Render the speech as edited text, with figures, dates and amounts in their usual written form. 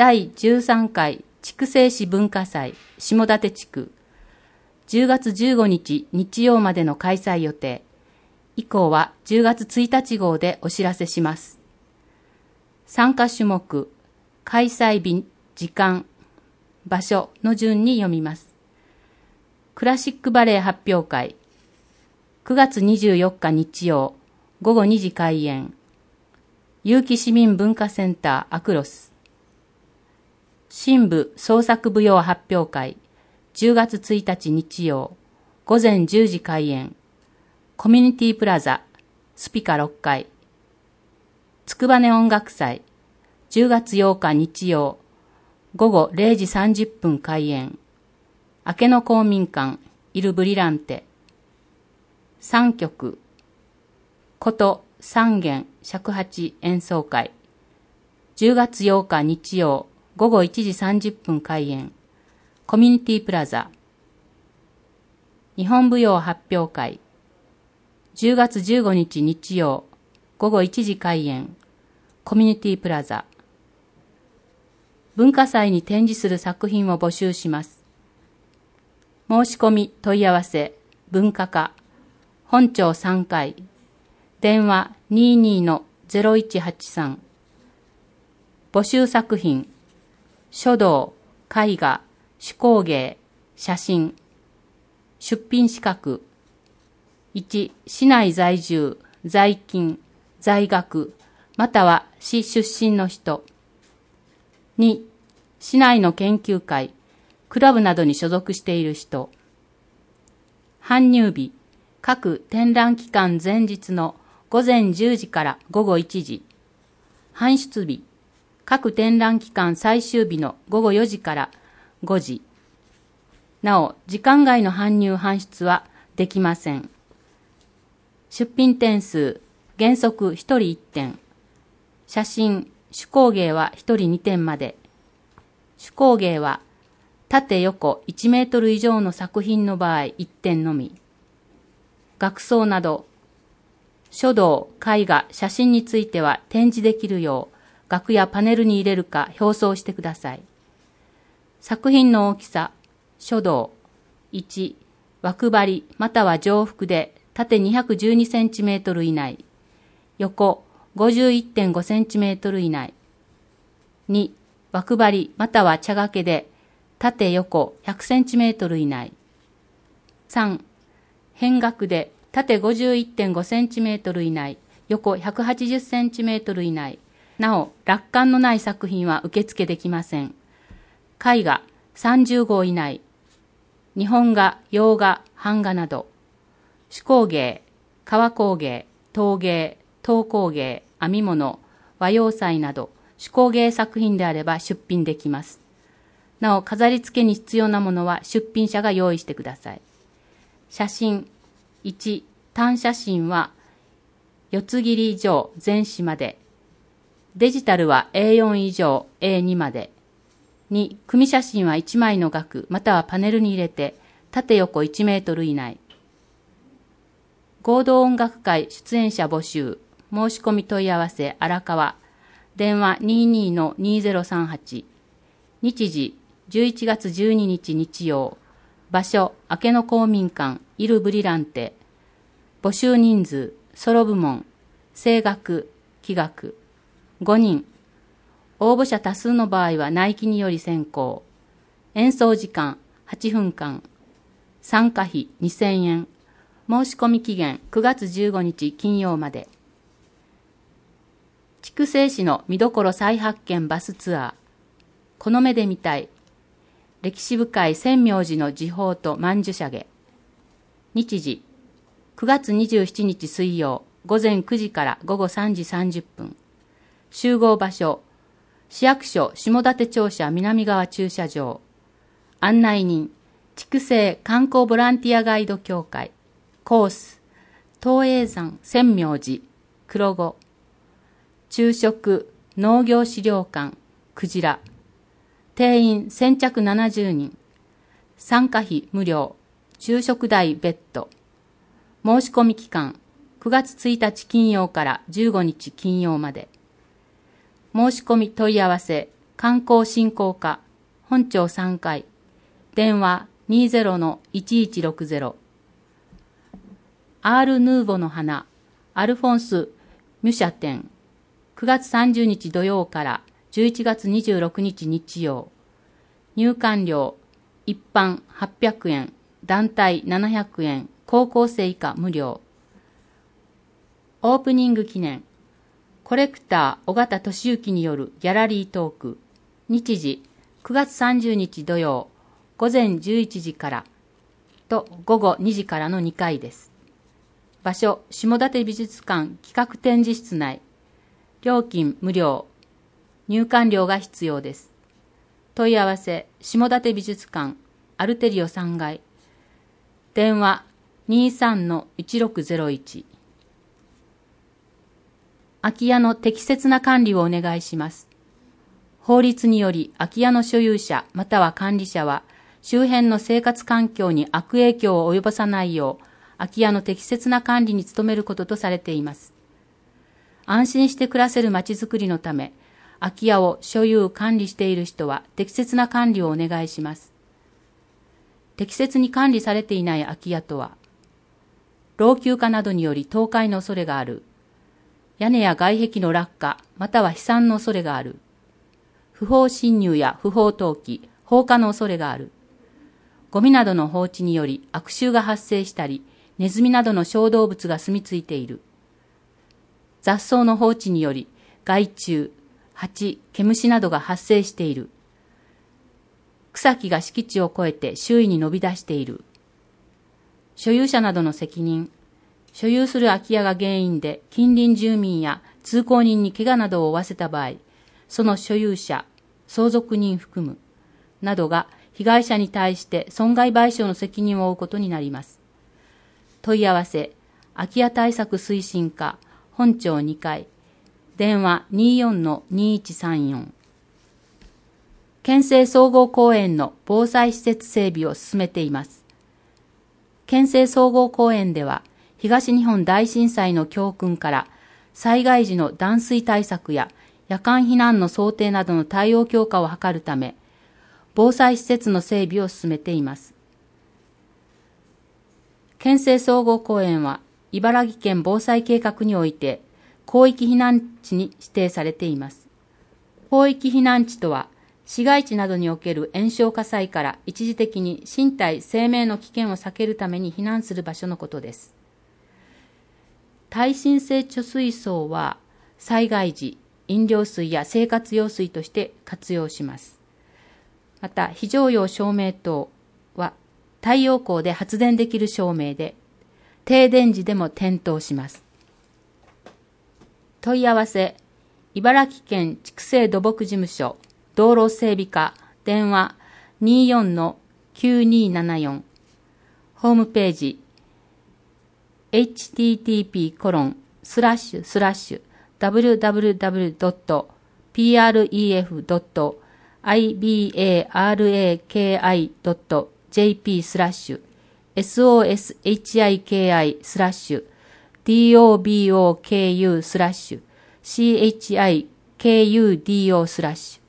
第13回筑西市文化祭下館地区10月15日日曜までの開催予定。以降は10月1日号でお知らせします。参加種目、開催日、時間、場所の順に読みます。クラシックバレエ発表会、9月24日日曜、午後2時開演。結城市民文化センターアクロス。新部創作舞踊発表会、10月1日日曜、午前10時開演。コミュニティプラザ、スピカ6階。つくばね音楽祭、10月8日日曜、午後0時30分開演。明けの公民館、イルブリランテ。3曲、琴、三弦、尺八演奏会。10月8日日曜、午後1時30分開演。コミュニティプラザ。日本舞踊発表会。10月15日日曜、午後1時開演。コミュニティプラザ。文化祭に展示する作品を募集します。申し込み問い合わせ、文化課、本庁3階、電話 22-0183。募集作品、書道、絵画、手工芸、写真。出品資格、1、市内在住、在勤、在学、または市出身の人。2、市内の研究会、クラブなどに所属している人。搬入日、各展覧期間前日の午前10時から午後1時。搬出日、各展覧期間最終日の午後4時から5時。なお、時間外の搬入搬出はできません。出品点数、原則1人1点。写真、手工芸は1人2点まで。手工芸は縦横1メートル以上の作品の場合1点のみ。額装など、書道、絵画、写真については展示できるよう、額やパネルに入れるか表装してください。作品の大きさ、書道、1、枠張りまたは上幅で縦212センチメートル以内、横 51.5 センチメートル以内。2、枠張りまたは茶掛けで縦横100センチメートル以内。3、変額で縦 51.5 センチメートル以内、横180センチメートル以内。なお、落款のない作品は受付できません。絵画30号以内。日本画、洋画、版画など。手工芸、革工芸、陶芸、陶工芸、編み物、和洋裁など、手工芸作品であれば出品できます。なお、飾り付けに必要なものは出品者が用意してください。写真、1、単写真は、四つ切り以上全紙まで。デジタルは A4 以上 A2 まで。2、組写真は1枚の額またはパネルに入れて、縦横1メートル以内。合同音楽会出演者募集、申し込み問い合わせ荒川、電話 22-2038。日時、11月12日日曜。場所、明けの公民館、イルブリランテ。募集人数、ソロ部門、声楽、器楽、5人。応募者多数の場合は内規により選考。演奏時間、8分間。参加費2000円。申し込み期限9月15日金曜まで。筑西市の見どころ再発見バスツアー。この目で見たい。歴史深い千明寺の時報と曼殊沙華。日時、9月27日水曜、午前9時から午後3時30分。集合場所、市役所下館庁舎南側駐車場。案内人、筑西観光ボランティアガイド協会。コース、東叡山千明寺、黒子。昼食、農業資料館、クジラ。定員先着70人。参加費無料。昼食代別途。申し込み期間、9月1日金曜から15日金曜まで。申し込み問い合わせ、 観光振興課、本庁3階、電話20-1160。アール・ヌーボの花、アルフォンス・ミュシャ店、9月30日土曜から11月26日日曜。入館料、一般800円、団体700円、高校生以下無料。オープニング記念、コレクター尾形俊之によるギャラリートーク。日時、9月30日土曜、午前11時からと午後2時からの2回です。場所、下館美術館企画展示室内。料金無料。入館料が必要です。問い合わせ、下館美術館アルテリオ3階。電話 23-1601。空き家の適切な管理をお願いします。法律により空き家の所有者または管理者は周辺の生活環境に悪影響を及ぼさないよう空き家の適切な管理に努めることとされています。安心して暮らせるまちづくりのため、空き家を所有管理している人は適切な管理をお願いします。適切に管理されていない空き家とは、老朽化などにより倒壊の恐れがある、屋根や外壁の落下または飛散の恐れがある、不法侵入や不法投棄、放火の恐れがある、ゴミなどの放置により悪臭が発生したり、ネズミなどの小動物が住み着いている。雑草の放置により害虫、蜂、毛虫などが発生している。草木が敷地を越えて周囲に伸び出している。所有者などの責任。所有する空き家が原因で近隣住民や通行人に怪我などを負わせた場合、その所有者、相続人含む、などが被害者に対して損害賠償の責任を負うことになります。問い合わせ、空き家対策推進課、本庁2階、電話 24-2134。県政総合公園の防災施設整備を進めています。県政総合公園では、東日本大震災の教訓から災害時の断水対策や夜間避難の想定などの対応強化を図るため、防災施設の整備を進めています。県政総合公園は茨城県防災計画において広域避難地に指定されています。広域避難地とは、市街地などにおける延焼火災から一時的に身体生命の危険を避けるために避難する場所のことです。耐震性貯水槽は災害時、飲料水や生活用水として活用します。また、非常用照明灯は太陽光で発電できる照明で、停電時でも点灯します。問い合わせ、茨城県畜生土木事務所、道路整備課、電話 24-9274。ホームページ、http://www.pref.ibaraki/doboku/chikudo/.